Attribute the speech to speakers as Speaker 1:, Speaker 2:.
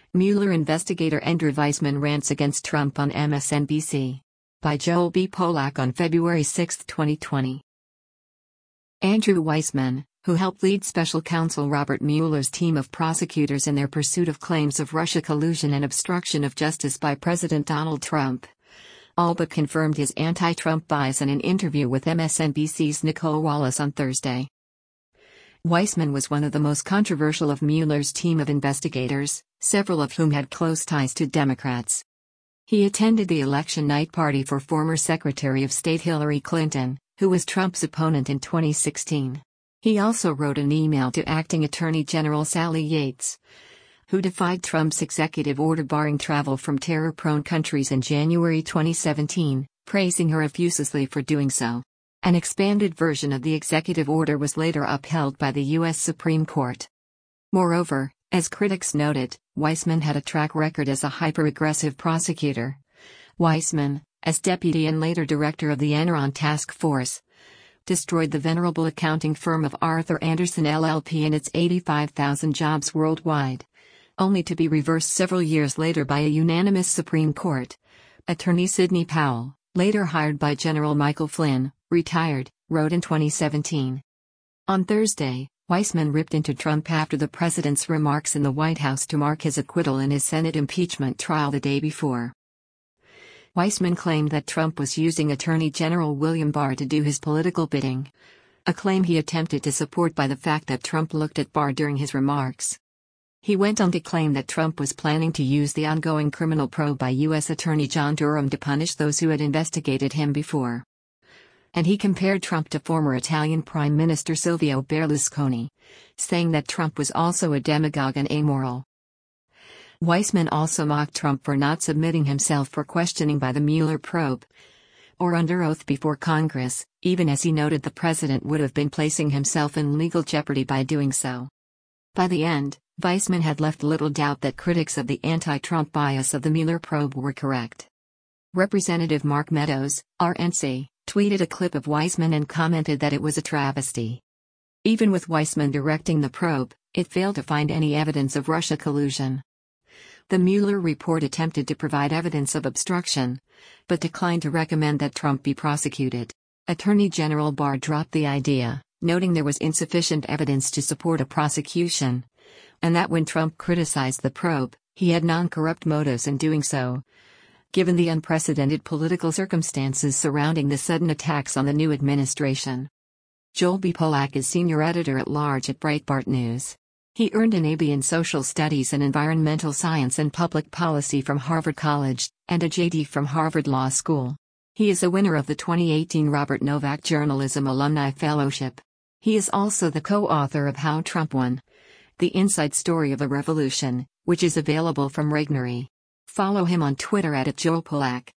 Speaker 1: Mueller investigator Andrew Weissmann rants against Trump on MSNBC. By Joel B. Polak on February 6, 2020. Andrew Weissmann, who helped lead special counsel Robert Mueller's team of prosecutors in their pursuit of claims of Russia collusion and obstruction of justice by President Donald Trump, all but confirmed his anti-Trump bias in an interview with MSNBC's Nicolle Wallace on Thursday. Weissmann was one of the most controversial of Mueller's team of investigators, several of whom had close ties to Democrats. He attended the election night party for former Secretary of State Hillary Clinton, who was Trump's opponent in 2016. He also wrote an email to Acting Attorney General Sally Yates, who defied Trump's executive order barring travel from terror-prone countries in January 2017, praising her effusively for doing so. An expanded version of the executive order was later upheld by the U.S. Supreme Court. Moreover, as critics noted, Weissmann had a track record as a hyper-aggressive prosecutor. Weissmann, as deputy and later director of the Enron Task Force, destroyed the venerable accounting firm of Arthur Andersen LLP and its 85,000 jobs worldwide, only to be reversed several years later by a unanimous Supreme Court. Attorney Sidney Powell, later hired by General Michael Flynn, retired, wrote in 2017. On Thursday, Weissmann ripped into Trump after the president's remarks in the White House to mark his acquittal in his Senate impeachment trial the day before. Weissmann claimed that Trump was using Attorney General William Barr to do his political bidding, a claim he attempted to support by the fact that Trump looked at Barr during his remarks. He went on to claim that Trump was planning to use the ongoing criminal probe by U.S. Attorney John Durham to punish those who had investigated him before. And he compared Trump to former Italian Prime Minister Silvio Berlusconi, saying that Trump was also a demagogue and amoral. Weissmann also mocked Trump for not submitting himself for questioning by the Mueller probe, or under oath before Congress, even as he noted the president would have been placing himself in legal jeopardy by doing so. By the end, Weissmann had left little doubt that critics of the anti-Trump bias of the Mueller probe were correct. Representative Mark Meadows, RNC, tweeted a clip of Weissmann and commented that it was a travesty. Even with Weissmann directing the probe, it failed to find any evidence of Russia collusion. The Mueller report attempted to provide evidence of obstruction, but declined to recommend that Trump be prosecuted. Attorney General Barr dropped the idea, noting there was insufficient evidence to support a prosecution, and that when Trump criticized the probe, he had non-corrupt motives in doing so, given the unprecedented political circumstances surrounding the sudden attacks on the new administration. Joel B. Polak is senior editor-at-large at Breitbart News. He earned an AB in Social Studies and Environmental Science and Public Policy from Harvard College, and a JD from Harvard Law School. He is a winner of the 2018 Robert Novak Journalism Alumni Fellowship. He is also the co-author of How Trump Won: The Inside Story of a Revolution, which is available from Regnery. Follow him on Twitter @JoelPolak.